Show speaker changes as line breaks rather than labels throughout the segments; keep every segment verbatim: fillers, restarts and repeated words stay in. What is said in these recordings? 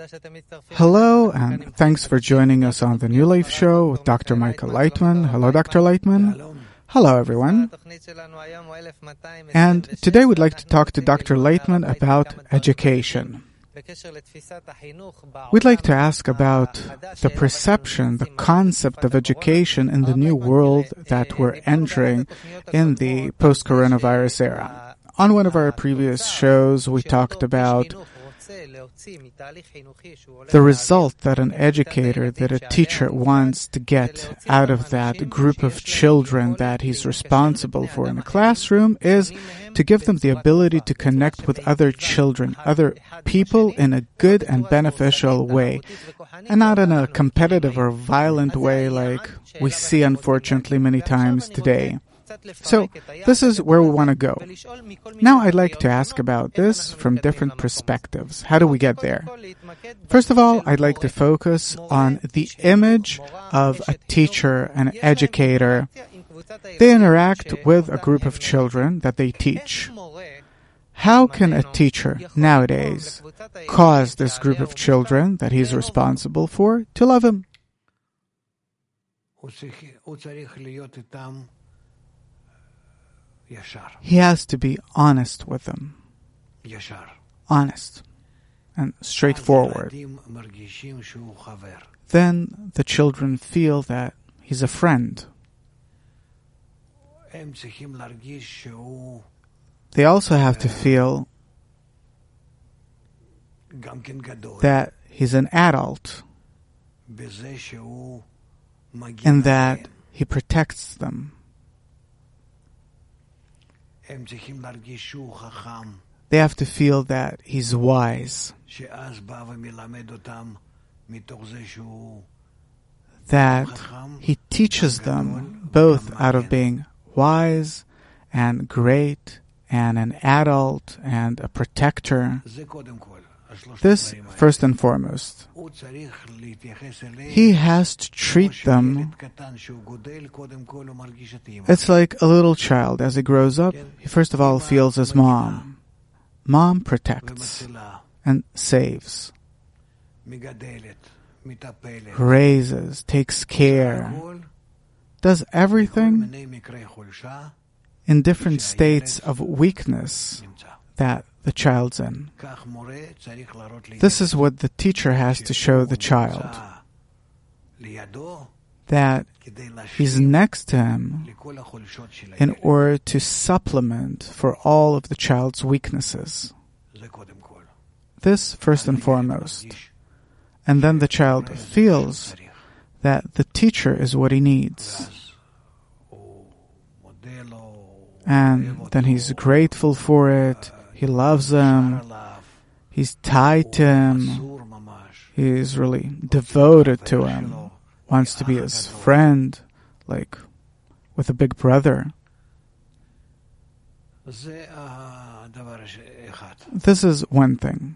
Hello, and thanks for joining us on the New Life Show with Doctor Michael Leitman. Hello, Doctor Leitman. Hello, everyone. And today we'd like to talk to Doctor Leitman about education. We'd like to ask about the perception, the concept of education in the new world that we're entering in the post-coronavirus era. On one of our previous shows, we talked about the result that an educator, that a teacher wants to get out of that group of children that he's responsible for in the classroom is to give them the ability to connect with other children, other people in a good and beneficial way, and not in a competitive or violent way like we see unfortunately many times today. So, this is where we want to go. Now I'd like to ask about this from different perspectives. How do we get there? First of all, I'd like to focus on the image of a teacher, an educator. They interact with a group of children that they teach. How can a teacher nowadays cause this group of children that he's responsible for to love him? He has to be honest with them. Honest and straightforward. Then the children feel that he's a friend. They also have to feel that he's an adult and that he protects them. They have to feel that he's wise, that he teaches them both out of being wise and great and an adult and a protector. This, first and foremost. He has to treat them. It's like a little child. As he grows up, he first of all feels his mom. Mom protects and saves, raises, takes care, does everything in different states of weakness that the child's in. This is what the teacher has to show the child, that he's next to him in order to supplement for all of the child's weaknesses. This first and foremost. And then the child feels that the teacher is what he needs. And then he's grateful for it. He loves him. He's tied to him. He's really devoted to him. Wants to be his friend, like with a big brother. This is one thing.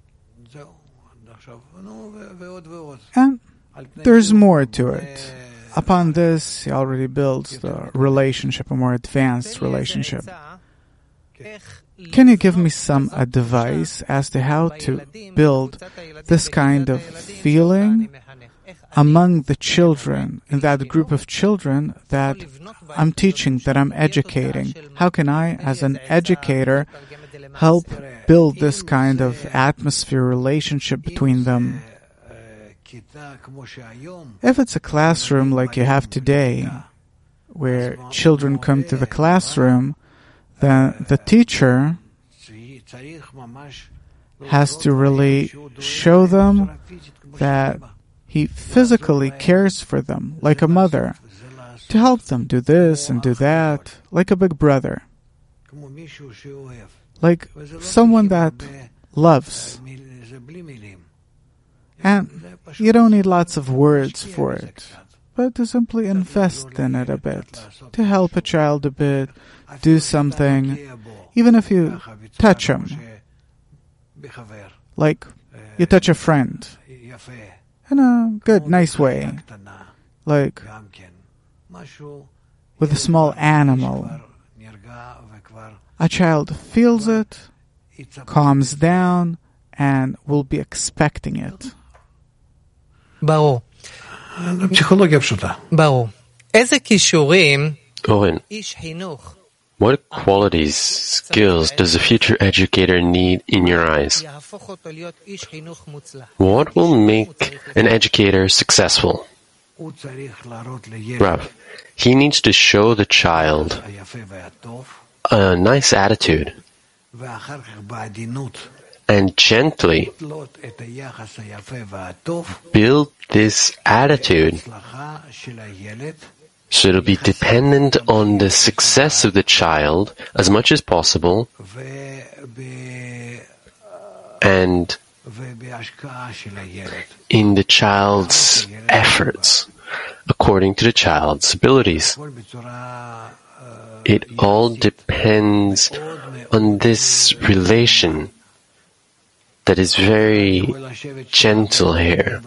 And there's more to it. Upon this, he already builds the relationship, a more advanced relationship. Can you give me some advice as to how to build this kind of feeling among the children, in that group of children that I'm teaching, that I'm educating? How can I, as an educator, help build this kind of atmosphere, relationship between them? If it's a classroom like you have today, where children come to the classroom, then the teacher has to really show them that he physically cares for them, like a mother, to help them do this and do that, like a big brother, like someone that loves. And you don't need lots of words for it, but to simply invest in it a bit, to help a child a bit, do something, even if you touch him, like you touch a friend, in a good, nice way, like with a small animal. A child feels it, calms down, and will be expecting it.
ברור.
פסיכולוגיה פשוטה.
ברור. איזה כישורים
Owen,
איש חינוך
what qualities, skills does a future educator need in your eyes?
יהפוך אותו להיות איש חינוך מוצלח?
What will make an educator successful?
הוא צריך להראות לילד
Rav, he needs to show the child
היפה והטוב,
a nice attitude
ואחר כך בעדינות
and gently
לתלות את היחס היפה והטוב
build this attitude
בהצלחה של הילד,
so it'll be dependent on the success of the child as much as possible
וב-
and
ובהשקעה של הילד.
in the child's efforts according to the child's abilities.
הכל בצורה
It all depends on this relation that is very gentle here.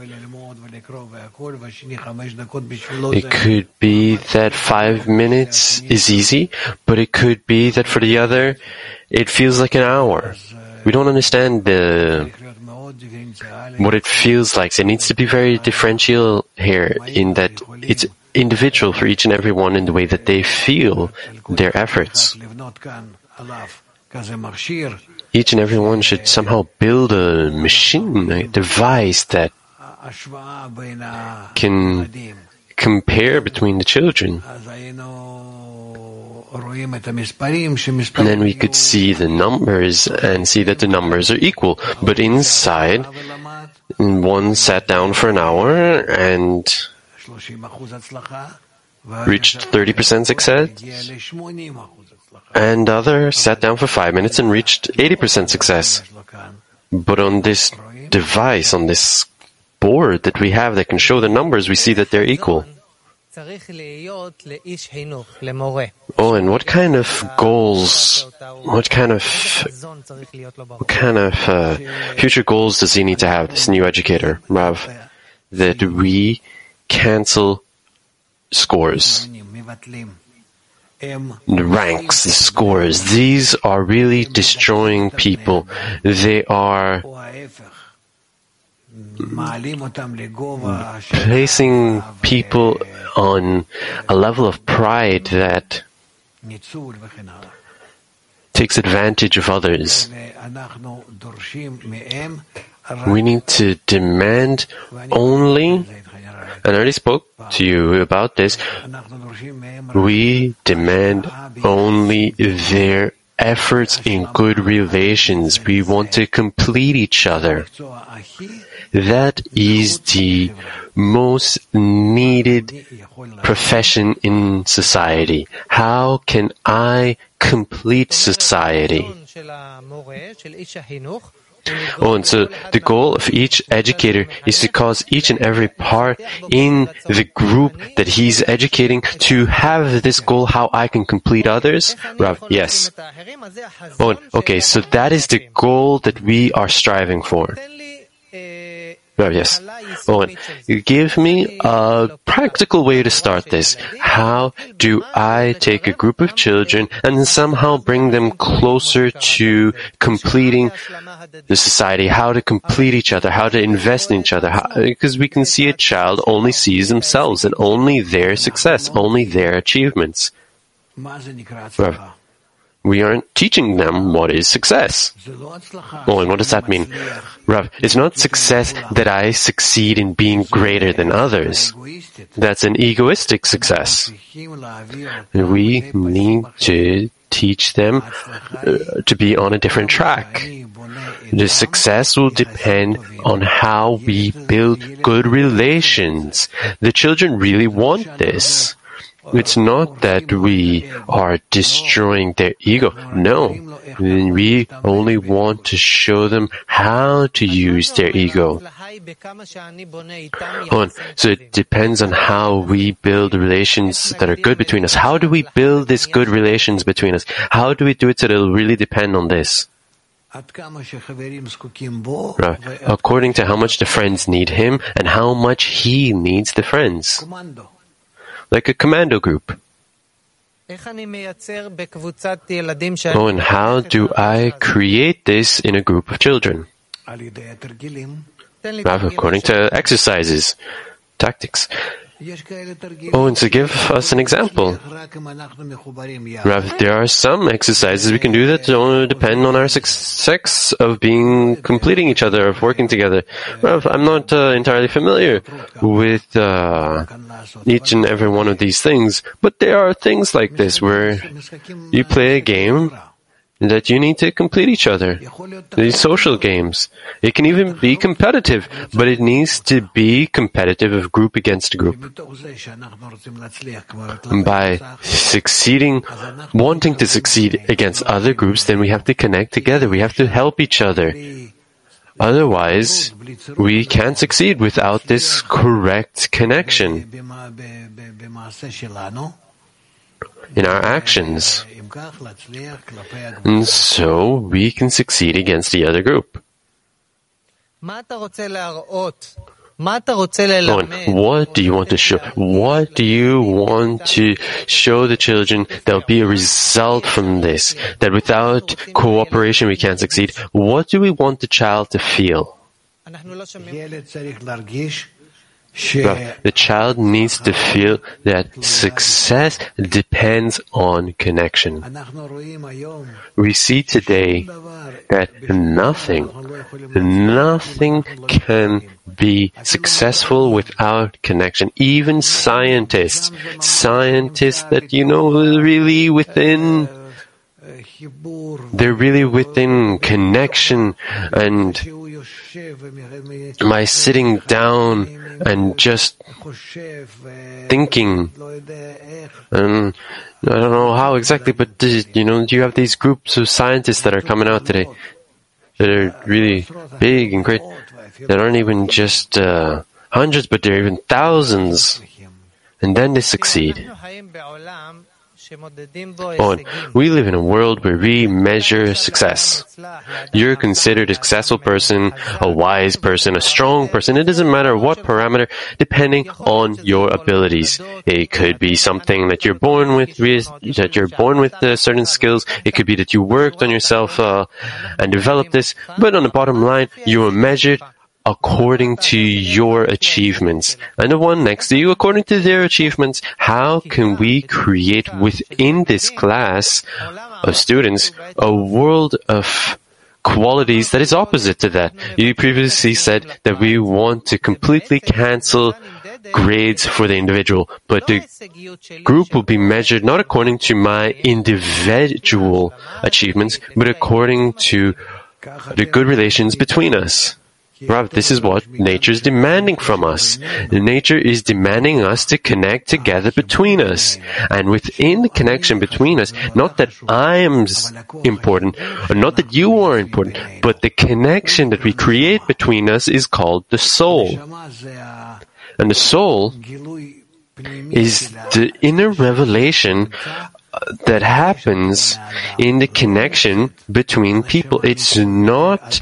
It could be that five minutes is easy, but it could be that for the other, it feels like an hour. We don't understand the what it feels like. So it needs to be very differential here in that it's individual for each and every one in the way that they feel their efforts. Each and every one should somehow build a machine, a device that can compare between the children. And then we could see the numbers and see that the numbers are equal. But inside, one sat down for an hour and reached thirty percent success, and other sat down for five minutes and reached eighty percent success. But on this device, on this board that we have that can show the numbers, we see that they're equal. Oh, and what kind of goals, what kind of, what kind of uh, future goals does he need to have, this new educator, Rav? That we cancel scores. The ranks, the scores, these are really destroying people. They are placing people on a level of pride that takes advantage of others. We need to demand only, and I already spoke to you about this, we demand only their efforts in good relations. We want to complete each other. That is the most needed profession in society. How can I complete society? Oh, and so the goal of each educator is to cause each and every part in the group that he's educating to have this goal, how I can complete others. Rav, yes. Oh, okay, so that is the goal that we are striving for. Rav, yes. Owen, give me a practical way to start this. How do I take a group of children and somehow bring them closer to completing the society, how to complete each other, how to invest in each other? How, because we can see a child only sees themselves and only their success, only their achievements. Rav, we aren't teaching them what is success. Oh, and what does that mean? Rav, it's not success that I succeed in being greater than others. That's an egoistic success. We need to teach them uh, to be on a different track. The success will depend on how we build good relations. The children really want this. It's not that we are destroying their ego. No, we only want to show them how to use their ego. Oh, so it depends on how we build relations that are good between us. How do we build these good relations between us? How do we do it so that it'll really depend on this? Right. According to how much the friends need him and how much he needs the friends. Like a commando group. Oh, and how do I create this in a group of children?
על ידי התרגילים.
תן לי
Rav,
תרגיל
according
עכשיו.
to exercises, tactics.
יש כאלה תרגילים.
Oh, and to give us an example,
רק אם אנחנו מחוברים יחד.
Rav, there are some exercises we can do that don't depend on our success of being completing each other, of working together. Rav, I'm not uh, entirely familiar with uh, each and every one of these things, but there are things like this where you play a game that you need to complete each other. These social games. It can even be competitive, but it needs to be competitive of group against group. And by succeeding, wanting to succeed against other groups, then we have to connect together. We have to help each other. Otherwise, we can't succeed without this correct connection in our actions. And so we can succeed against the other group.
מה אתה רוצה להראות? מה אתה רוצה
Oh,
ללמד?
and what do you want to show? What do you want to show the children that will be a result from this? That without cooperation we can't succeed? What do we want the child to feel?
אנחנו לא שומעים.
ילד צריך להרגיש
Well, the child needs to feel that success depends on connection.
שאנחנו רואים היום
We see today that nothing, nothing can be successful without connection. Even scientists, scientists that you know really within,
חיבור
they're really within connection, and
שהוא יושב
by sitting down and just
וחושב
thinking,
ולא יודע איך
and I don't know how exactly, but this- you know, you have these groups of scientists that are coming out today that are really big and great, that aren't even just uh, hundreds, but they're even thousands, and then they succeed.
אנחנו חיים בעולם שמודדים בו
Oh, and
הישגים.
we live in a world where we measure success. You're considered a successful person, a wise person, a strong person. It doesn't matter what parameter, depending on your abilities. It could be something that you're born with, that you're born with uh, certain skills. It could be that you worked on yourself uh, and developed this. But on the bottom line, you are measured according to your achievements, and the one next to you according to their achievements. How can we create within this class of students a world of qualities that is opposite to that? You previously said that we want to completely cancel grades for the individual, but the group will be measured not according to my individual achievements, but according to the good relations between us. Rav, this is what nature is demanding from us. Nature is demanding us to connect together between us. And within the connection between us, not that I am s- important, or not that you are important, but the connection that we create between us is called the soul.
נשמה זה
And the soul
הגילוי פנימי
is
של
the inner revelation uh, that happens in the connection between people. It's not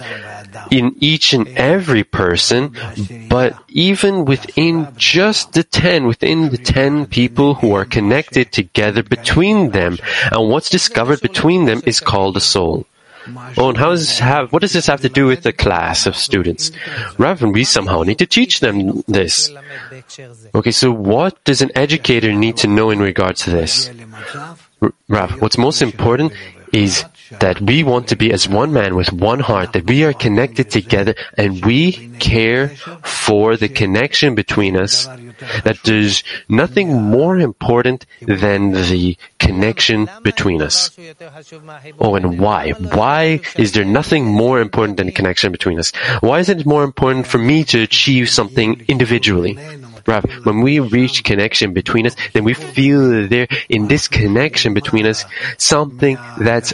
in each and every person, but even within just the ten, within the ten people who are connected together between them. And what's discovered between them is called the soul. Oh, and how does this have, what does this have to do with the class of students? Rav, we somehow need to teach them this. Okay, so what does an educator need to know in regards to this?
למצב
R- Rav, what's most important is that we want to be as one man with one heart, that we are connected together and we care for the connection between us, that there's nothing more important than the connection between us. Oh, and why? Why is there nothing more important than the connection between us? Why is it more important for me to achieve something individually? Rav, when we reach connection between us, then we feel there in this connection between us something that's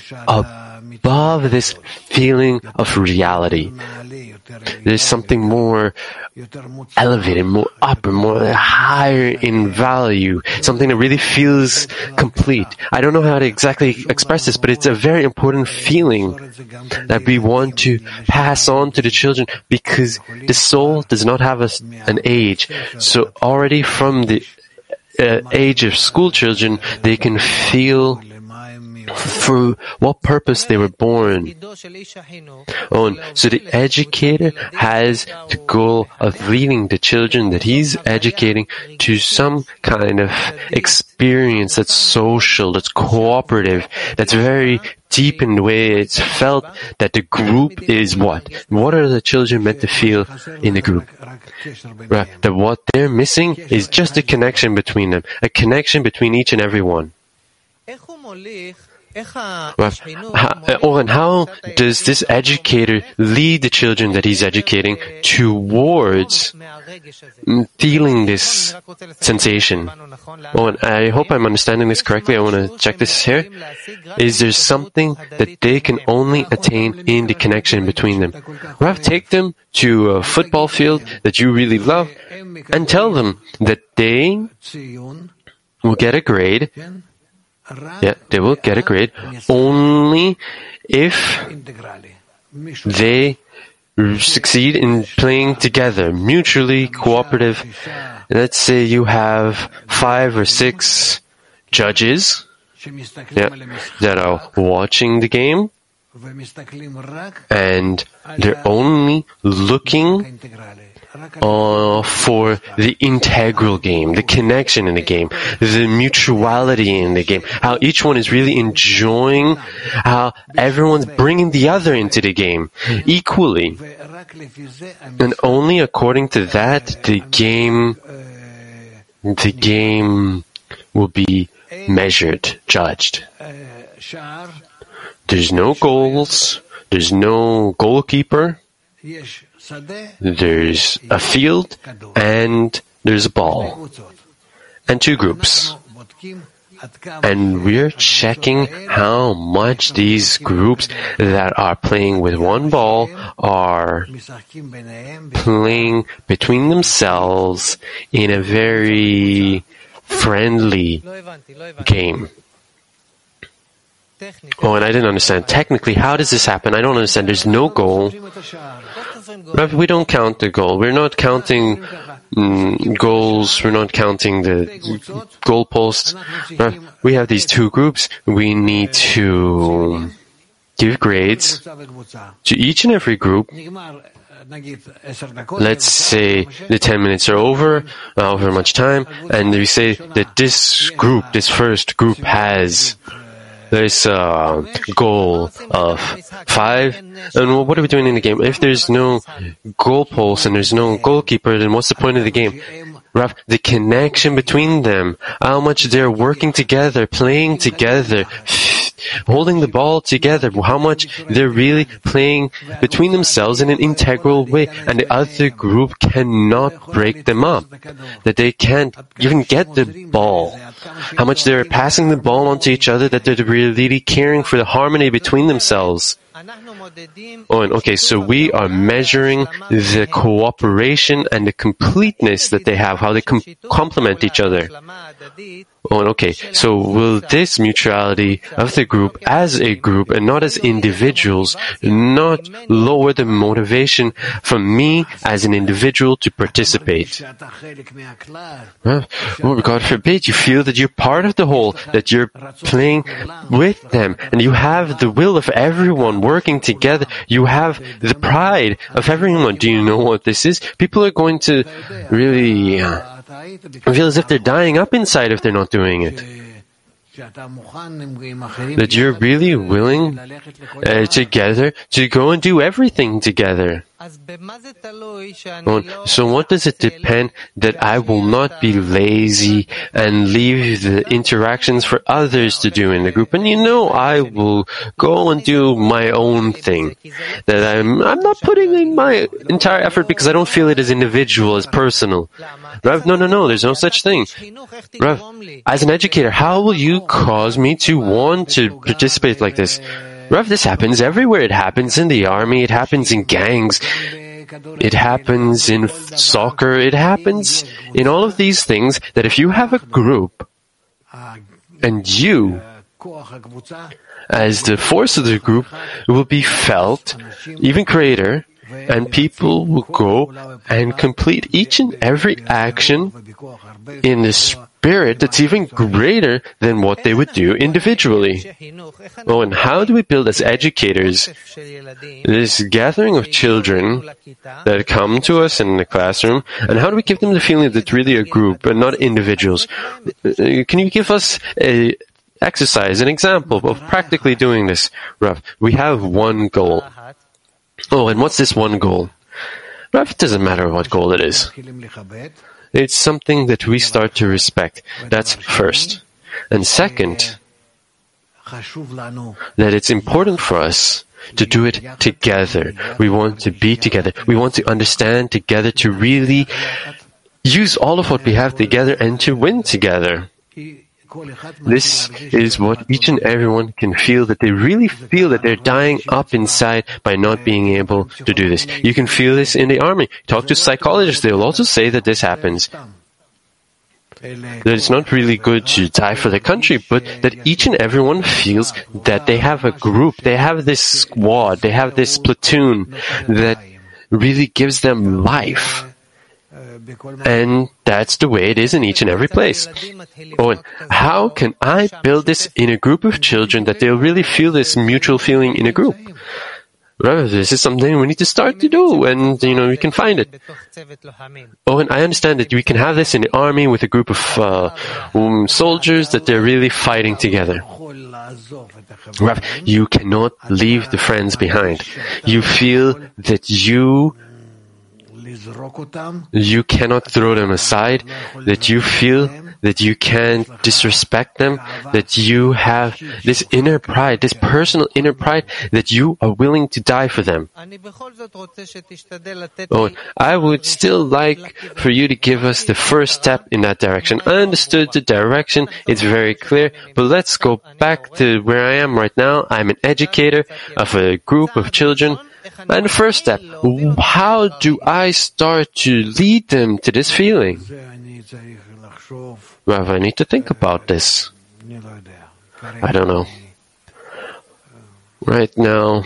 above this feeling of reality. There's something more elevated, more upper, more higher in value, something that really feels complete. I don't know how to exactly express this, but it's a very important feeling that we want to pass on to the children, because the soul does not have a, an age. So already from the uh, age of school children, they can feel for what purpose they were born. Oh, and so the educator has the goal of leading the children that he's educating to some kind of experience that's social, that's cooperative, that's very deep in the way it's felt that the group is what? What are the children meant to feel in the group? Right, that what they're missing is just a connection between them, a connection between each and every one. Well, how, or and how does this educator lead the children that he's educating towards feeling this sensation? Oh, and I hope I'm understanding this correctly. I want to check this here. Is there something that they can only attain in the connection between them? Rav, take them to a football field that you really love and tell them that they will get a grade. Yeah, they will get a grade only if they succeed in playing together, mutually cooperative. Let's say you have five or six judges, yeah, that are watching the game, and they're only looking Uh, for the integral game, the connection in the game, the mutuality in the game, how each one is really enjoying, how everyone's bringing the other into the game equally. And only according to that, the game, the game will be measured, judged. There's no goals, there's no goalkeeper. There's a field, and there's a ball, and two groups. And we're checking how much these groups that are playing with one ball are playing between themselves in a very friendly game. Oh, and I didn't understand. Technically, how does this happen? I don't understand. There's no goal. We don't count the goal. We're not counting mm, goals. We're not counting the goalposts. We have these two groups. We need to give grades to each and every group. Let's say the ten minutes are over, however much time, and we say that this group, this first group has this uh, goal of five, and what are we doing in the game? If there's no goalpost and there's no goalkeeper, then what's the point of the game? Rav, the connection between them, how much they're working together, playing together, holding the ball together, how much they're really playing between themselves in an integral way, and the other group cannot break them up, that they can't even get the ball, how much they're passing the ball onto each other, that they're really caring for the harmony between themselves. Oh, and okay, so we are measuring the cooperation and the completeness that they have, how they com- complement each other. Oh, and okay, so will this mutuality of the group as a group and not as individuals not lower the motivation from me as an individual to participate? Well, God forbid you feel that you're part of the whole, that you're playing with them, and you have the will of everyone working together. You have the pride of everyone. Do you know what this is? People are going to really uh, feel as if they're dying up inside if they're not doing it. That you're really willing uh, together to go and do everything together. So what does it depend that I will not be lazy and leave the interactions for others to do in the group? And you know, I will go and do my own thing. That I'm, I'm not putting in my entire effort because I don't feel it as individual, as personal. Rav, no, no, no, there's no such thing. Rav, as an educator, how will you cause me to want to participate like this? Rav, this happens everywhere. It happens in the army. It happens in gangs. It happens in soccer. It happens in all of these things that if you have a group and you, as the force of the group, will be felt even greater, and people will go and complete each and every action in the spirit that's even greater than what they would do individually. Oh, and how do we build as educators this gathering of children that come to us in the classroom, and how do we give them the feeling that it's really a group and not individuals? Can you give us a exercise, an example of practically doing this? Rav, we have one goal. Oh, and what's this one goal? Rav, it doesn't matter what goal it is. It's something that we start to respect. That's first. And second, that it's important for us to do it together. We want to be together. We want to understand together, to really use all of what we have together and to win together. This is what each and everyone can feel, that they really feel that they're dying up inside by not being able to do this. You can feel this in the army. Talk to psychologists, they'll also say that this happens. That it's not really good to die for the country, but that each and everyone feels that they have a group, they have this squad, they have this platoon that really gives them life. And that's the way it is in each and every place. Oh, and how can I build this in a group of children that they'll really feel this mutual feeling in a group? Well, this is something we need to start to do, and, you know, we can find it. Oh, and I understand that we can have this in the army with a group of uh, um, soldiers that they're really fighting together. Rav, you cannot leave the friends behind. You feel that you You cannot throw them aside, that you feel that you can't disrespect them, that you have this inner pride, this personal inner pride, that you are willing to die for them. Oh, I would still like for you to give us the first step in that direction. I understood the direction, it's very clear, but let's go back to where I am right now. I'm an educator of a group of children. And the first step, how do I start to lead them to this feeling? Rav, I need to think about this. I don't know. Right now,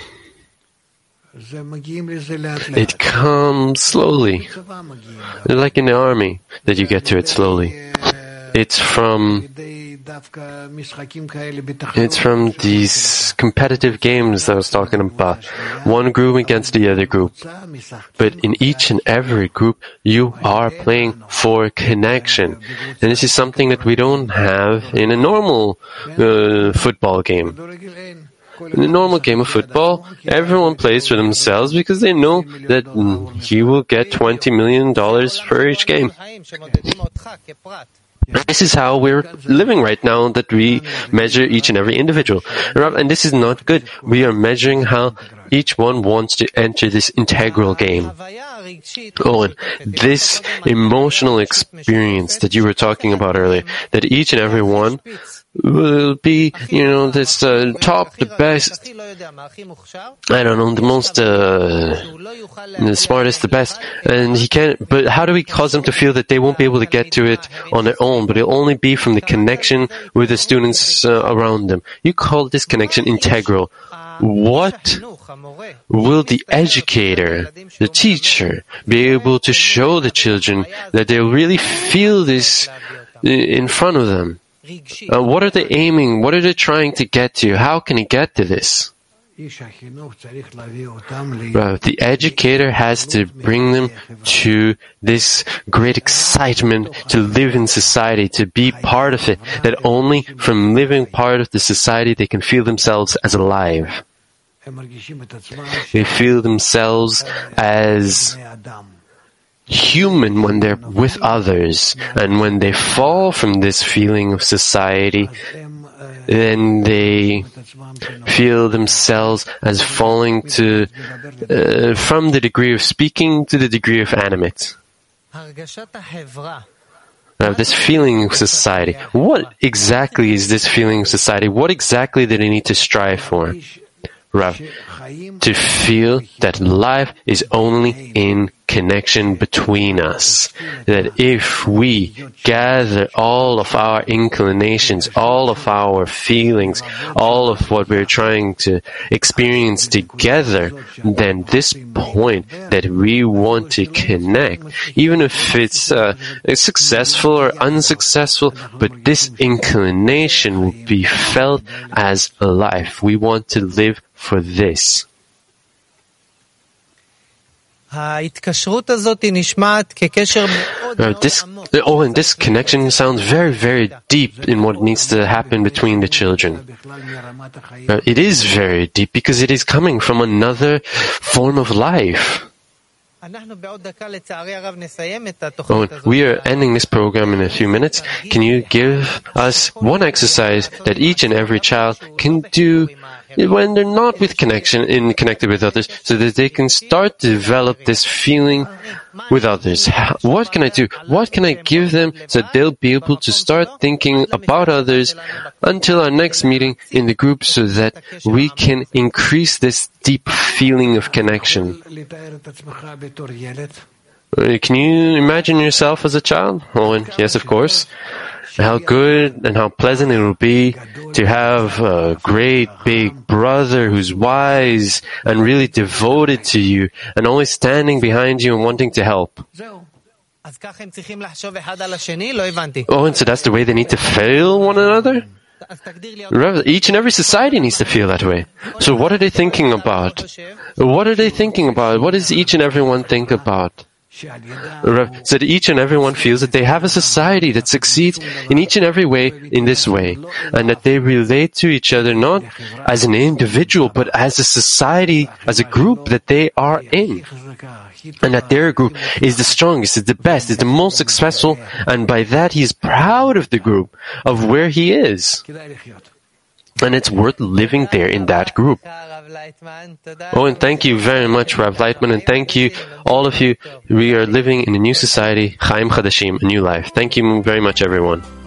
it comes slowly. Like in the army, that you get to it slowly. It's from It's from these competitive games that I was talking about. One group against the other group. But in each and every group, you are playing for connection. And this is something that we don't have in a normal uh, football game. In a normal game of football, everyone plays for themselves because they know that he will get twenty million dollars for each game. This is how we're living right now, that we measure each and every individual. And this is not good. We are measuring how each one wants to enter this integral game. Oh, and this emotional experience that you were talking about earlier, that each and every one will be, you know, this uh, top, the best, I don't know, the most, uh, the smartest, the best, and he can't, but how do we cause them to feel that they won't be able to get to it on their own, but it'll only be from the connection with the students uh, around them? You call this connection integral. What will the educator, the teacher, be able to show the children that they'll really feel this in front of them? Uh, what are they aiming? What are they trying to get to? How can he get to this? Well, the educator has to bring them to this great excitement to live in society, to be part of it, that only from living part of the society they can feel themselves as alive. They feel themselves as human when they're with others, and when they fall from this feeling of society, then they feel themselves as falling to uh, from the degree of speaking to the degree of animate. Now, this feeling of society, what exactly is this feeling of society? What exactly do they need to strive for? Rav, to feel that life is only in connection between us. That if we gather all of our inclinations, all of our feelings, all of what we're trying to experience together, then this point that we want to connect, even if it's uh, successful or unsuccessful, but this inclination will be felt as life. We want to live for this.
Uh,
this, oh, and this connection sounds very, very deep in what needs to happen between the children. Uh, it is very deep because it is coming from another form of life. Oh, we are ending this program in a few minutes. Can you give us one exercise that each and every child can do when they're not with connection, in connected with others, so that they can start to develop this feeling with others? What can I do? What can I give them so that they'll be able to start thinking about others until our next meeting in the group, so that we can increase this deep feeling of connection? Can you imagine yourself as a child? Oh, and yes, of course. How good and how pleasant it will be to have a great big brother who's wise and really devoted to you and always standing behind you and wanting to help. Oh, and so that's the way they need to feel one another? Each and every society needs to feel that way. So what are they thinking about? What are they thinking about? What does each and everyone think about? So that each and everyone feels that they have a society that succeeds in each and every way in this way, and that they relate to each other not as an individual, but as a society, as a group that they are in. And that their group is the strongest, is the best, is the most successful, and by that he is proud of the group, of where he is. And it's worth living there in that group. Oh, and thank you very much, Rav Leitman, and thank you, all of you. We are living in a new society, Chaim Chadashim, a new life. Thank you very much, everyone.